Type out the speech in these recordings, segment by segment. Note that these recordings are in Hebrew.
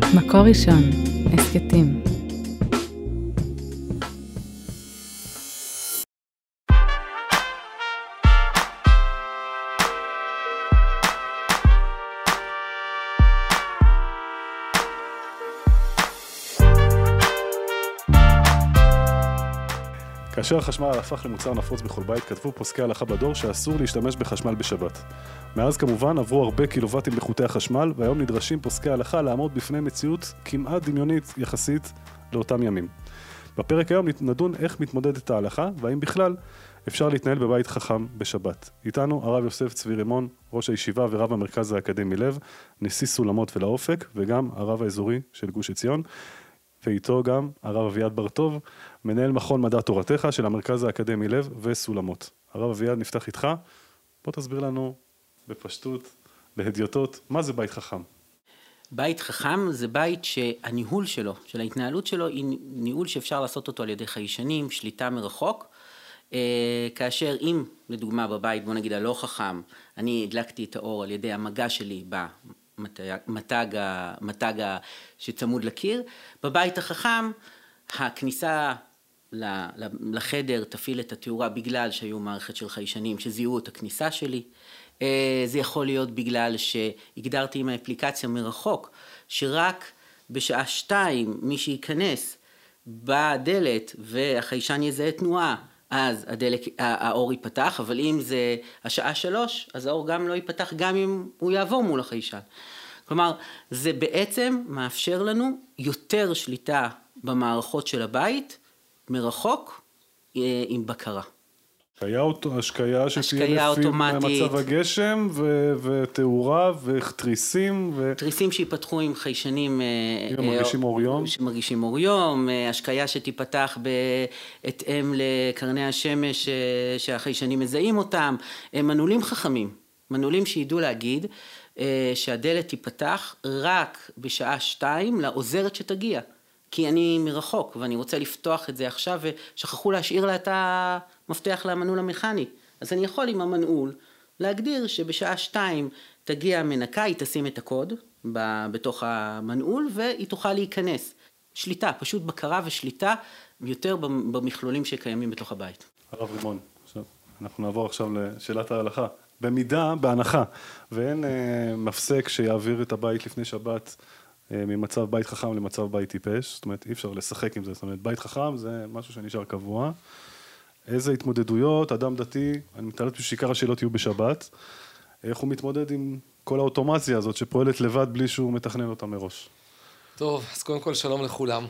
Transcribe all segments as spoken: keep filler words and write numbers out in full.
מקור ראשון, הסקטים. כאשר החשמל הפך למוצר נפוץ בכל בית, כתבו פוסקי הלכה בדור שאסור להשתמש בחשמל בשבת. מאז כמובן עברו הרבה קילוואטים בחוטי החשמל, והיום נדרשים פוסקי הלכה לעמוד בפני מציאות כמעט דמיונית יחסית לאותם ימים. בפרק היום נדון איך מתמודדת ההלכה, והאם בכלל אפשר להתנהל בבית חכם בשבת. איתנו הרב יוסף צבי רימון, ראש הישיבה ורב המרכז האקדמי לב, נשיא סולמות ולאופק, וגם הרב האזורי של גוש עציון. ואיתו גם הרב אביעד בר טוב, מנהל מכון מדע תורתך של המרכז האקדמי לב וסולמות. הרב אביעד, נפתח איתך. בוא תסביר לנו בפשטות, בהדיוטות, מה זה בית חכם? בית חכם זה בית שהניהול שלו, של ההתנהלות שלו, היא ניהול שאפשר לעשות אותו על ידי חיישנים, שליטה מרחוק, כאשר אם, לדוגמה בבית, בוא נגיד הלא חכם, אני הדלקתי את האור על ידי המגע שלי ב... מתג, מתג שצמוד לקיר. בבית החכם, הכניסה לחדר תפעיל את התאורה בגלל שהיו מערכת של חיישנים שזיהו את הכניסה שלי. זה יכול להיות בגלל שהגדרתי עם האפליקציה מרחוק, שרק בשעה שתיים מי שייכנס בדלת והחיישן יזהה תנועה, אז הדלק, האור ייפתח, אבל אם זה השעה שלוש, אז האור גם לא ייפתח, גם אם הוא יעבור מול החיישן. כלומר, זה בעצם מאפשר לנו יותר שליטה במערכות של הבית, מרחוק, עם בקרה. השקיה שתהיה לפי מצב הגשם, ותאורה, ותריסים. תריסים שיפתחו עם חיישנים שמרגישים אור יום. שמרגישים אור יום, השקיה שתיפתח בהתאם לקרני השמש שהחיישנים מזהים אותם. הם מנעולים חכמים, מנעולים שידעו להגיד שהדלת תיפתח רק בשעה שתיים לעוזרת שתגיע. כי אני מרחוק ואני רוצה לפתוח את זה עכשיו ושכחו להשאיר לה את המפתח למנעול המכני. אז אני יכול עם המנעול להגדיר שבשעה שתיים תגיע המנקה, היא תשים את הקוד בתוך המנעול והיא תוכל להיכנס. שליטה, פשוט בקרה ושליטה יותר במכלולים שקיימים בתוך הבית. הרב רימון, עכשיו, אנחנו נעבור עכשיו לשאלת ההלכה. במידה, בהנחה, ואין אה, מפסק שיעביר את הבית לפני שבת ממצב בית חכם למצב בית טיפש, זאת אומרת, אי אפשר לשחק עם זה, זאת אומרת, בית חכם זה משהו שנשאר קבוע. איזה התמודדויות, אדם דתי, אני מתארת שעיקר השאלות יהיו בשבת, איך הוא מתמודד עם כל האוטומציה הזאת שפועלת לבד בלי שהוא מתכנן אותה מראש? טוב, אז קודם כל שלום לכולם.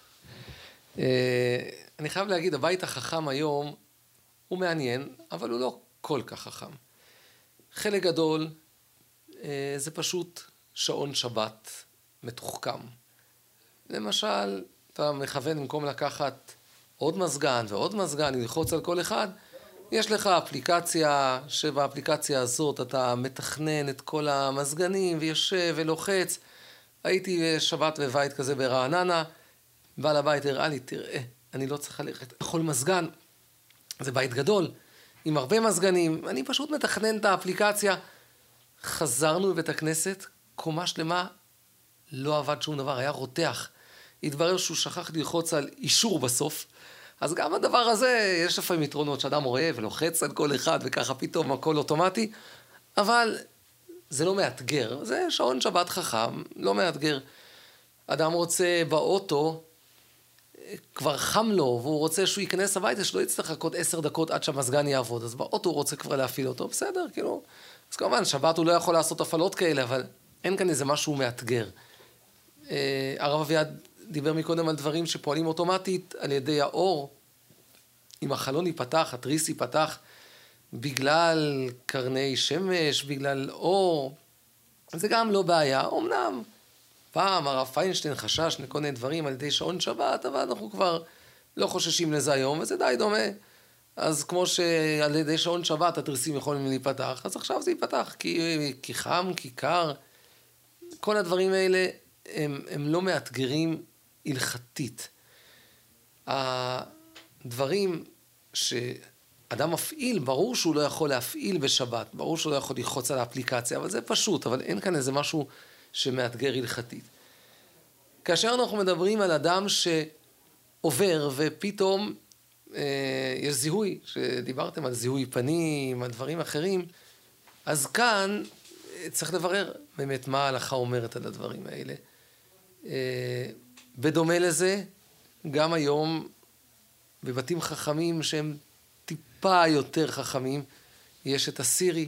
אני חייב להגיד, הבית החכם היום הוא מעניין, אבל הוא לא כל כך חכם. חלק גדול זה פשוט שעון שבת מתוחכם. למשל, אתה מכוון במקום לקחת עוד מזגן ועוד מזגן, ללחוץ על כל אחד, יש לך אפליקציה, שבאפליקציה הזאת אתה מתכנן את כל המזגנים ויושב ולוחץ. הייתי שבת בבית כזה ברעננה, בעל הבית הראה לי, תראה, אני לא צריכה ללכת לכל מזגן, זה בית גדול, עם הרבה מזגנים, אני פשוט מתכנן את האפליקציה. חזרנו בבית הכנסת, קומה שלמה, לא עבד שום דבר, היה רותח. התברר שהוא שכח ללחוץ על אישור בסוף. אז גם הדבר הזה, יש לפעמים יתרונות שאדם רואה ולוחץ על כל אחד, וככה פתאום הכל אוטומטי, אבל זה לא מאתגר. זה שעון שבת חכם, לא מאתגר. אדם רוצה באוטו, כבר חם לו, והוא רוצה שהוא ייכנס הביתה, שלא יצטרך לחכות עשר דקות עד שהמזגן יעבוד. אז באוטו הוא רוצה כבר להפעיל אותו, בסדר, כאילו. אז כמובן, שבת הוא לא יכול לעשות הפעלות כאלה, אבל אין כאן איזה משהו מאתגר. הרב אביעד דיבר מקודם על דברים שפועלים אוטומטית על ידי האור. אם החלון ייפתח, התריס ייפתח, בגלל קרני שמש, בגלל אור, זה גם לא בעיה. אמנם, פעם הרב פיינשטיין חשש לכל מיני דברים על ידי שעון שבת, אבל אנחנו כבר לא חוששים לזה היום, וזה די דומה. אז כמו שעל ידי שעון שבת התריסים יכולים להיפתח, אז עכשיו זה ייפתח, כי, כי חם, כי קר. כל הדברים האלה הם, הם לא מאתגרים הלכתית. הדברים שאדם מפעיל, ברור שהוא לא יכול להפעיל בשבת, ברור שהוא לא יכול ללחוץ על האפליקציה, אבל זה פשוט, אבל אין כאן איזה משהו שמאתגר הלכתית. כאשר אנחנו מדברים על אדם שעובר ופתאום אה, יש זיהוי, שדיברתם על זיהוי פנים, על דברים אחרים, אז כאן צריך לברר באמת מה ההלכה אומרת על הדברים האלה. אה, בדומה לזה, גם היום בבתים חכמים שהם טיפה יותר חכמים, יש את הסירי,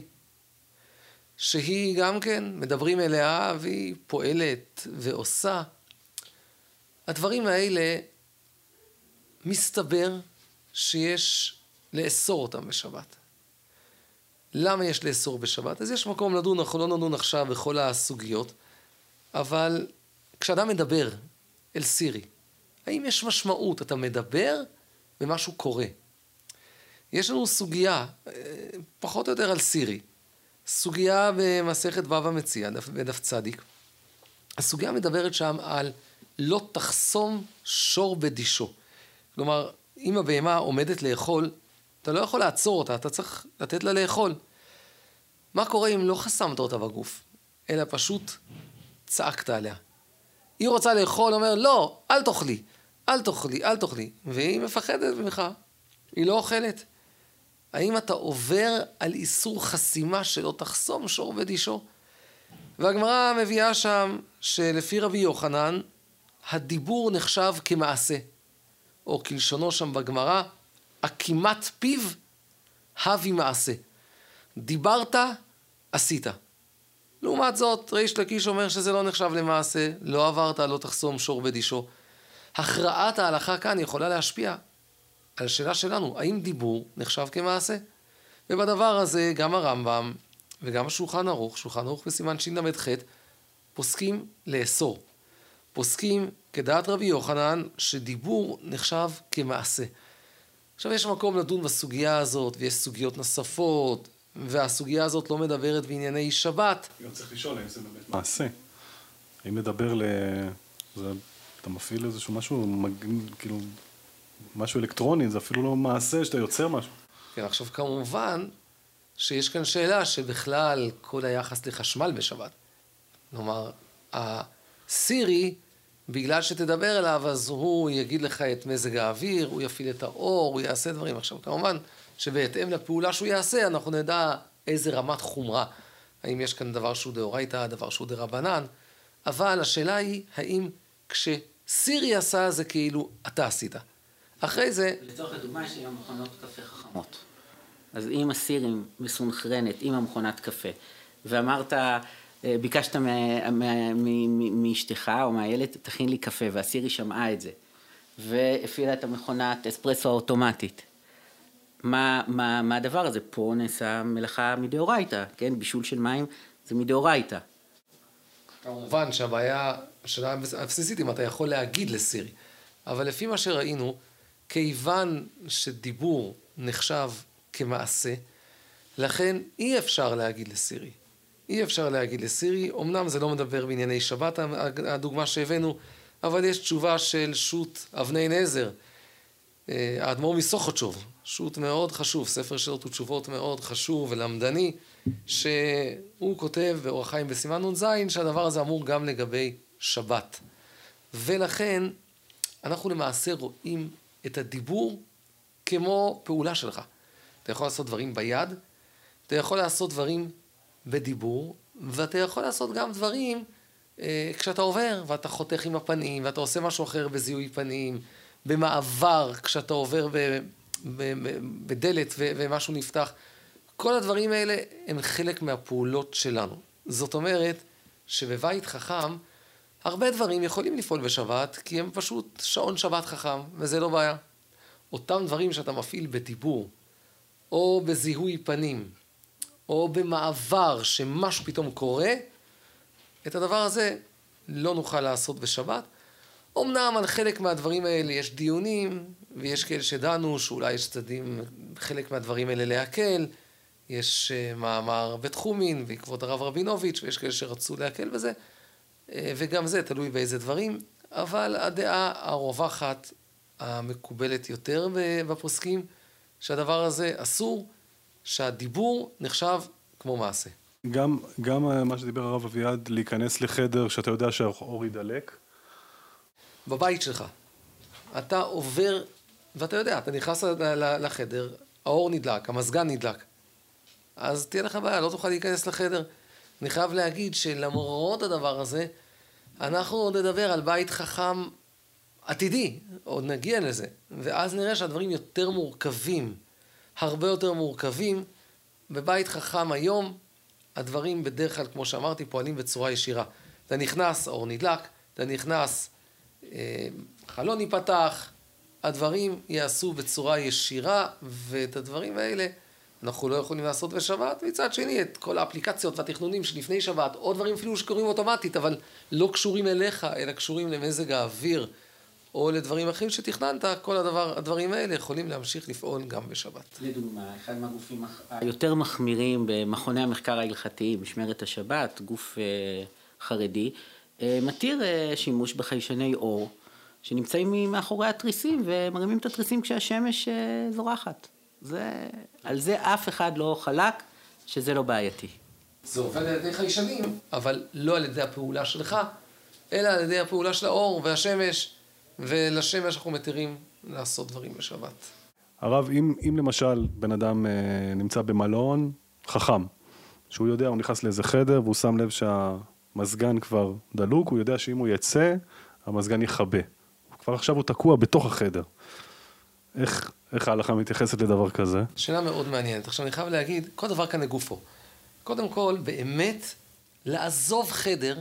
שהיא גם כן, מדברים אליה והיא פועלת ועושה. הדברים האלה מסתבר שיש לאסור אותם בשבת. למה יש לאסור בשבת? אז יש מקום לדון, אנחנו לא נדון עכשיו בכל הסוגיות, אבל כשאדם מדבר אל סירי, האם יש משמעות? אתה מדבר ומשהו קורה. יש לנו סוגיה, פחות או יותר על סירי, סוגיה במסכת בבא מציעא, בדף צדיק. הסוגיה מדברת שם על לא תחסום שור בדישו. כלומר, אם הבהמה עומדת לאכול, אתה לא יכול לעצור אותה, אתה צריך לתת לה לאכול. מה קורה אם לא חסמת אותה בגוף, אלא פשוט צעקת עליה? היא רוצה לאכול, אומר, לא, אל תאכלי, אל תאכלי, אל תאכלי. והיא מפחדת ממך, היא לא אוכלת. האם אתה עובר על איסור חסימה שלא תחסום שור בדישו? והגמרא מביאה שם שלפי רבי יוחנן, הדיבור נחשב כמעשה. או כלשונו שם בגמרא, עקימת פיו, הבי מעשה. דיברת, עשית. לעומת זאת, ריש לקיש אומר שזה לא נחשב למעשה, לא עברת, לא תחסום שור בדישו. הכרעת ההלכה כאן יכולה להשפיע על השאלה שלנו, האם דיבור נחשב כמעשה? ובדבר הזה גם הרמב"ם וגם השולחן ערוך, שולחן ערוך בסימן של"ח, פוסקים לאסור. פוסקים כדעת רבי יוחנן שדיבור נחשב כמעשה. עכשיו יש מקום לדון בסוגיה הזאת, ויש סוגיות נוספות, והסוגיה הזאת לא מדברת בענייני שבת. גם צריך לשאול האם זה באמת מעשה. האם מדבר ל... זה... אתה מפעיל איזשהו משהו, מג... כאילו, משהו אלקטרוני, זה אפילו לא מעשה שאתה יוצר משהו. כן, עכשיו כמובן שיש כאן שאלה שבכלל כל היחס לחשמל בשבת. כלומר, הסירי, בגלל שתדבר אליו, אז הוא יגיד לך את מזג האוויר, הוא יפעיל את האור, הוא יעשה דברים. עכשיו, כמובן שבהתאם לפעולה שהוא יעשה, אנחנו נדע איזה רמת חומרה. האם יש כאן דבר שהוא דאורייתא, דבר שהוא דרבנן, אבל השאלה היא, האם כשסירי עשה זה כאילו אתה עשית. אחרי זה... לצורך הדוגמה יש היום מכונות קפה חכמות. אז אם הסירי מסונכרנת עם המכונת קפה, ואמרת, ביקשת מאשתך או מהילד, תכין לי קפה, והסירי שמעה את זה, והפעילה את המכונת אספרסו האוטומטית. מה, מה, מה הדבר הזה? פה נעשה מלאכה מדאורייתא, כן? בישול של מים זה מדאורייתא. כמובן שהבעיה, השאלה הבסיסית, אם אתה יכול להגיד לסירי. אבל לפי מה שראינו, כיוון שדיבור נחשב כמעשה, לכן אי אפשר להגיד לסירי. אי אפשר להגיד לסירי, אמנם זה לא מדבר בענייני שבת, הדוגמה שהבאנו, אבל יש תשובה של שו"ת אבני נזר, האדמו"ר מסוכותשוב, שו"ת מאוד חשוב, ספר שאלות ותשובות מאוד חשוב ולמדני, שהוא כותב באורח חיים בסימן נ"ז, שהדבר הזה אמור גם לגבי שבת. ולכן אנחנו למעשה רואים את הדיבור כמו פעולה שלך. אתה יכול לעשות דברים ביד, אתה יכול לעשות דברים בדיבור, ואתה יכול לעשות גם דברים אה, כשאתה עובר, ואתה חותך עם הפנים, ואתה עושה משהו אחר בזיהוי פנים, במעבר, כשאתה עובר ב, ב, ב, בדלת ו, ומשהו נפתח. כל הדברים האלה הם חלק מהפעולות שלנו. זאת אומרת שבבית חכם, הרבה דברים יכולים לפעול בשבת, כי הם פשוט שעון שבת חכם, וזה לא בעיה. אותם דברים שאתה מפעיל בדיבור, או בזיהוי פנים, או במעבר שמשהו פתאום קורה, את הדבר הזה לא נוכל לעשות בשבת. אמנם על חלק מהדברים האלה יש דיונים, ויש כאלה שדנו שאולי יש צדדים, חלק מהדברים האלה להקל, יש מאמר בתחומין בעקבות הרב רבינוביץ', ויש כאלה שרצו להקל בזה, וגם זה תלוי באיזה דברים, אבל הדעה הרווחת המקובלת יותר בפוסקים, שהדבר הזה אסור, שהדיבור נחשב כמו מעשה. גם, גם מה שדיבר הרב אביעד, להיכנס לחדר שאתה יודע שהאור ידלק, בבית שלך, אתה עובר, ואתה יודע, אתה נכנס לחדר, האור נדלק, המזגן נדלק, אז תהיה לך בעיה, לא תוכל להיכנס לחדר. אני חייב להגיד שלמרות הדבר הזה, אנחנו עוד נדבר על בית חכם עתידי, עוד נגיע לזה, ואז נראה שהדברים יותר מורכבים, הרבה יותר מורכבים. בבית חכם היום, הדברים בדרך כלל, כמו שאמרתי, פועלים בצורה ישירה. אתה נכנס, האור נדלק, אתה נכנס, אה, חלון ייפתח, הדברים יעשו בצורה ישירה, ואת הדברים האלה אנחנו לא יכולים לעשות בשבת. מצד שני, את כל האפליקציות והתכנונים שלפני שבת, או דברים אפילו שקורים אוטומטית, אבל לא קשורים אליך, אלא קשורים למזג האוויר, או לדברים אחרים שתכננת, כל הדבר, הדברים האלה יכולים להמשיך לפעול גם בשבת. לדוגמה, אחד מהגופים היותר מחמירים במכוני המחקר ההלכתיים, משמרת השבת, גוף אה, חרדי, אה, מתיר אה, שימוש בחיישני אור, שנמצאים מאחורי התריסים, ומרימים את התריסים כשהשמש אה, זורחת. זה, על זה אף אחד לא חלק, שזה לא בעייתי. זה עובד על ידי חיישנים, אבל לא על ידי הפעולה שלך, אלא על ידי הפעולה של האור והשמש, ולשמש אנחנו מתירים לעשות דברים בשבת. הרב, אם, אם למשל בן אדם אה, נמצא במלון חכם, שהוא יודע, הוא נכנס לאיזה חדר, והוא שם לב שהמזגן כבר דלוק, הוא יודע שאם הוא יצא, המזגן יכבה. כבר עכשיו הוא תקוע בתוך החדר. איך, איך ההלכה מתייחסת לדבר כזה? שאלה מאוד מעניינת. עכשיו אני חייב להגיד, כל דבר כאן לגופו. קודם כל, באמת, לעזוב חדר,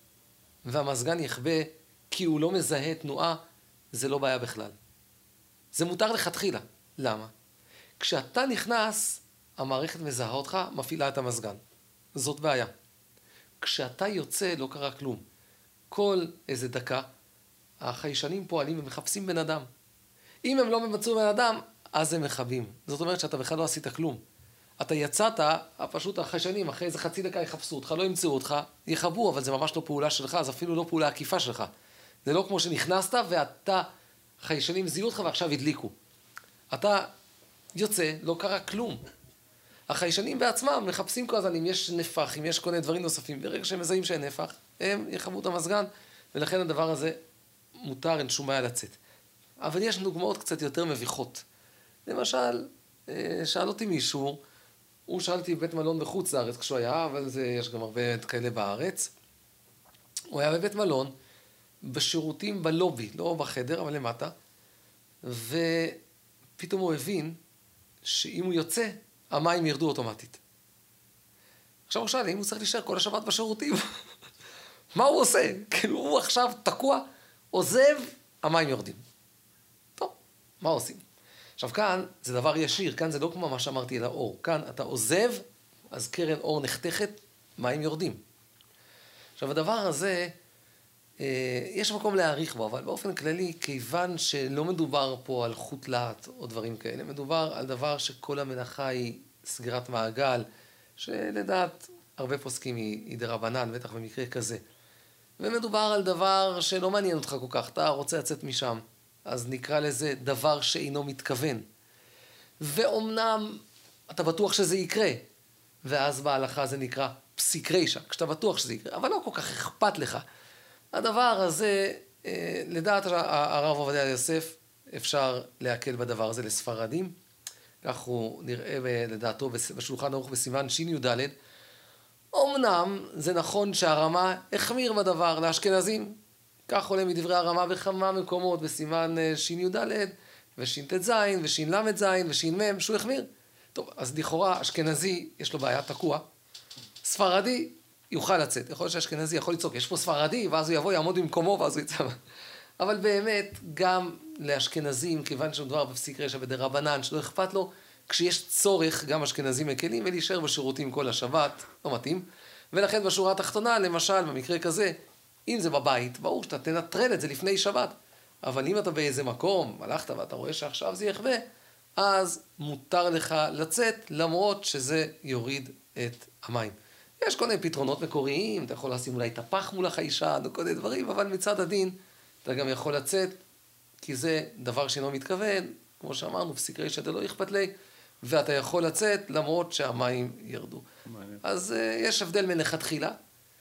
והמזגן יכבה, כי הוא לא מזהה תנועה, זה לא בעיה בכלל. זה מותר לכתחילה. למה? כשאתה נכנס, המערכת מזהה אותך, מפעילה את המזגן. זאת בעיה. כשאתה יוצא, לא קרה כלום. כל איזה דקה, החיישנים פועלים ומחפשים בן אדם. אם הם לא ממצאו בן אדם, אז הם מחבים. זאת אומרת שאתה בכלל לא עשית כלום. אתה יצאת, פשוט החיישנים, אחרי איזה חצי דקה יחפשו אותך, לא ימצאו אותך, יחבו, אבל זה ממש לא פעולה שלך, זה אפילו לא פעולה עקיפה שלך. זה לא כמו שנכנסת ואתה, חיישנים זיהו אותך ועכשיו הדליקו. אתה יוצא, לא קרה כלום. החיישנים בעצמם מחפשים כל הזמן אם יש נפח, אם יש כל מיני דברים נוספים. ברגע שהם מזהים שאין נפח, הם יחבו את המזגן, ולכן הדבר הזה מותר, אין שום בעיה לצאת. אבל יש דוגמאות קצת יותר מביכות. למשל, שאל אותי מישהו, הוא שאלתי בבית מלון בחוץ לארץ כשהוא היה, אבל זה, יש גם הרבה כאלה בארץ. הוא היה בבית מלון, בשירותים בלובי, לא בחדר, אבל למטה, ופתאום הוא הבין שאם הוא יוצא, המים ירדו אוטומטית. עכשיו הוא שאל, אם הוא צריך להישאר כל השבת בשירותים, מה הוא עושה? כאילו הוא עכשיו תקוע, עוזב, המים יורדים. טוב, מה עושים? עכשיו כאן זה דבר ישיר, כאן זה לא כמו מה שאמרתי על האור. כאן אתה עוזב, אז קרן אור נחתכת, מים יורדים. עכשיו הדבר הזה, יש מקום להעריך בו, אבל באופן כללי, כיוון שלא מדובר פה על חוט להט או דברים כאלה, מדובר על דבר שכל המלאכה היא סגירת מעגל, שלדעת הרבה פוסקים היא דרבנן, בטח במקרה כזה. ומדובר על דבר שלא מעניין אותך כל כך, אתה רוצה לצאת משם, אז נקרא לזה דבר שאינו מתכוון. ואומנם אתה בטוח שזה יקרה, ואז בהלכה זה נקרא פסיק רישא, כשאתה בטוח שזה יקרה, אבל לא כל כך אכפת לך. הדבר הזה, לדעת הרב עובדיה יוסף, אפשר להקל בדבר הזה לספרדים. כך הוא נראה לדעתו בשולחן ערוך בסימן שי"ד. אמנם זה נכון שהרמה החמיר בדבר לאשכנזים. כך עולה מדברי הרמה בכמה מקומות בסימן שי"ד ושי"טז ושי"ל"ז ושי"מ שהוא החמיר. טוב, אז לכאורה אשכנזי יש לו בעיה תקוע. ספרדי יוכל לצאת. יכול להיות שאשכנזי יכול לצעוק, יש פה ספרדי, ואז הוא יבוא, יעמוד במקומו, ואז הוא יצא. אבל באמת, גם לאשכנזים, כיוון שמדובר בפסיק רישא בדרבנן, שלא אכפת לו, כשיש צורך, גם אשכנזים מקלים, ולהישאר בשירותים כל השבת, לא מתאים. ולכן בשורה התחתונה, למשל, במקרה כזה, אם זה בבית, ברור שאתה תנטרל את זה לפני שבת. אבל אם אתה באיזה מקום, הלכת ואתה רואה שעכשיו זה יחווה, אז מותר לך לצאת, למרות שזה יוריד את המים. יש כל מיני פתרונות מקוריים, אתה יכול לשים אולי את הפח מול החיישן, או כל מיני דברים, אבל מצד הדין, אתה גם יכול לצאת, כי זה דבר שאינו מתכוון, כמו שאמרנו, פסיק רישא דלא אכפת לי, ואתה יכול לצאת למרות שהמים ירדו. מעניין. אז uh, יש הבדל מלכתחילה.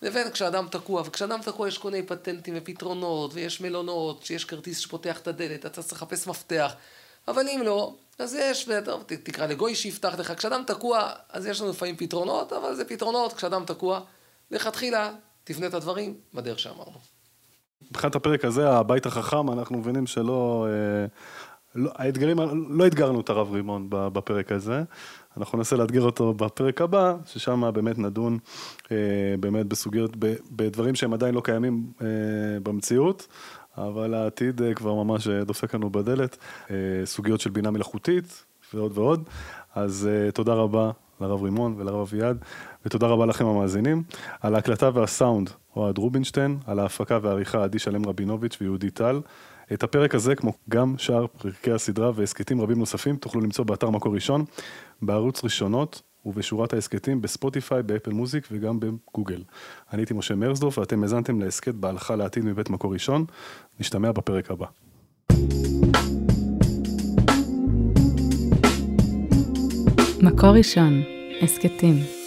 לבין כשאדם תקוע, וכשאדם תקוע יש כל מיני פטנטים ופתרונות, ויש מלונות, שיש כרטיס שפותח את הדלת, אתה צריך לחפש מפתח, אבל אם לא, אז יש, וטוב, תקרא לגוי שיפתח לך, כשאדם תקוע, אז יש לנו לפעמים פתרונות, אבל זה פתרונות, כשאדם תקוע, לכתחילה, תבנה את הדברים בדרך שאמרנו. מבחינת הפרק הזה, הבית החכם, אנחנו מבינים שלא, לא, האתגרים, לא אתגרנו את הרב רימון בפרק הזה, אנחנו ננסה לאתגר אותו בפרק הבא, ששם באמת נדון באמת בסוגיות, בדברים שהם עדיין לא קיימים במציאות, אבל העתיד כבר ממש דופק לנו בדלת, סוגיות של בינה מלאכותית ועוד ועוד, אז תודה רבה לרב רימון ולרב אביעד, ותודה רבה לכם המאזינים. על ההקלטה והסאונד, אוהד רובינשטיין, על ההפקה והעריכה עדי שלם רבינוביץ' ויהודי טל. את הפרק הזה, כמו גם שאר פרקי הסדרה והסקטים רבים נוספים, תוכלו למצוא באתר מקור ראשון, בערוץ ראשונות ובשורת ההסקטים בספוטיפיי, באפל מוזיק וגם בגוגל. אני הייתי משה מרזדורף ואתם הזנתם להסקט בהלכה לעתיד מבית מקור ראשון. נשתמע בפרק הבא. מקור ראשון, הסקטים.